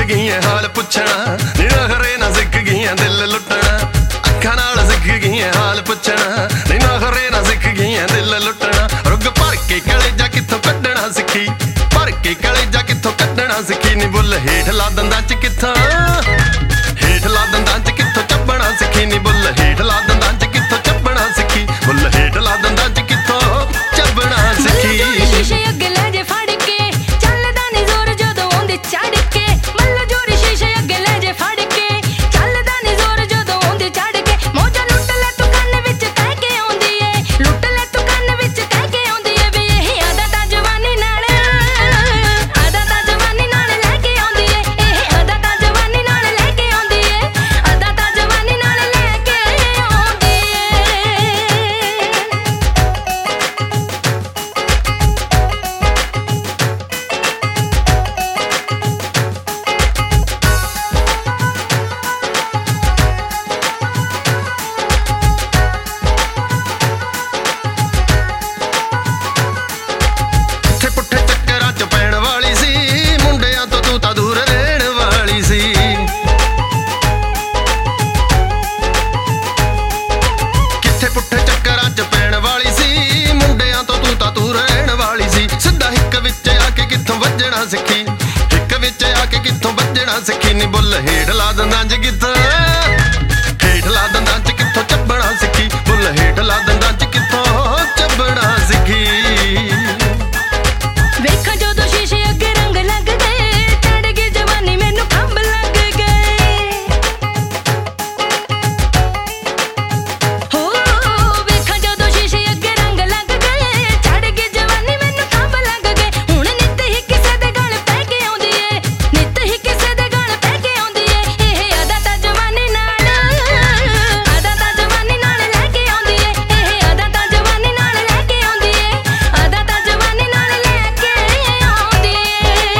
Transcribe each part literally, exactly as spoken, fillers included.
गईयां हाल पुछना, नी नखरे ना सिख गईयां दिल लुटना। अखां नाल सिख गईयां हाल पुछना, नी नखरे ना सिख गईयां दिल लुटना। रुग भर के कलेजा कित्थों कड्ढना सिक्खी, भर के कलेजा कित्थों कड्ढना सिक्खी। नी बुल हेठ ला दंदां च कित्थों, हेठ ला दंदां च कित्थों चब्बना सिक्खी। नी बुल हेठ ला दंदां च कित्थों चब्बना सिक्खी, बुल हेठ ला दंदां च कित्थों चब्बना सिक्खी। शीशे अगे ले जे फड़ के चलदा नी जोर जदों आउंदी चढ़ के। मल्लो जोरी शीशे अगे ले जे फड़ के चलदा नी जोर जदों आउंदी चढ़ के। मौजा लुट ले तू कन्न विच कह के आउंदी ए, लुट ले तू कन्न विच कह के आउंदी ए। वे एह आदत जवानी नाल, आदत जवानी नाल लेके आउंदी ए। एह आदत जवानी नाल लेके आउंदी ए, आदत जवानी नाल लेके आउंदी ए। कित्थे पुट्ठे चक्करां च पैण वाली सी, मुंडियां तो तू तां दूर रहण वाली सी। कित्थे पुट्ठे चक्करां च पैण वाली सी, मुंडियां तो तू तां दूर रहण वाली सी। सिद्धा हिक विच आके कित्थों वज्जणा सिक्खी, हिक विच आके कित्थों वज्जणा सिक्खी। नी बुल हेठ ला दंदां च कित्थों, हेठ ला दंदां च कित्थों चब्बणा सिक्खी। बुल हेठ ला दंदां च कित्थों चब्बणा सिक्खी। वेखां जदों शीशे अगे रंग लग गए, चढ़ गई जवानी मैनू खंभ लग गए। हो वेखां जदों शीशे अगे रंग लग गए, चढ़ गई जवानी मैनू खंभ लग गए। हुण नित ही किसे दे गल पै के आउंदी ए, नित ही किसे दे गल पै के आउंदी ए। एह आदत जवानी नाल, आदत जवानी नाल लेके आउंदी ए। एह आदत जवानी नाल लेके आउंदी ए, आदत जवानी नाल लेके आउंदी ए।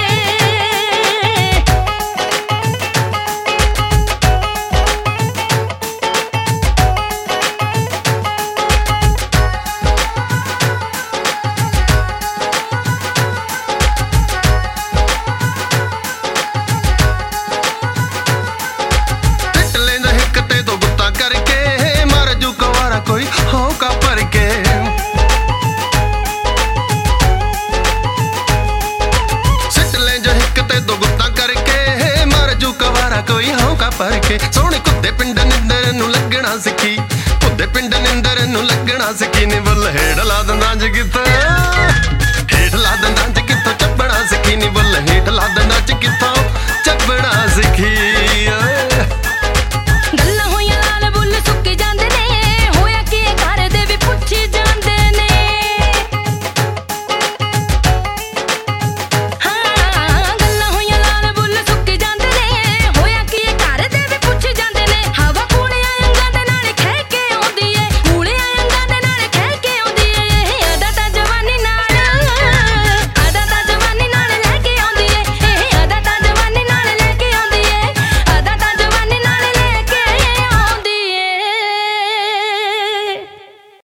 पिट लेंदा हिक ते तो गुत्ता करके, मर जू कुंवारा कोई हौका भर के। सिट लेंदा हिक ते तो गुत्ता करके, मर जू कुंवारा कोई हौका भर के। सोहणे कुत्ते पिंड निंदर नूं लगना सिक्खी, कुत्ते पिंड निंदर नूं लगना सिक्खी। नी बुल हेठ ला दंदां च कित्थों, हेठ ला दंदां च कित्थों चब्बना सिक्खी। नी बुल हेठ ला दंदां च कित्थों चब्बना सिक्खी।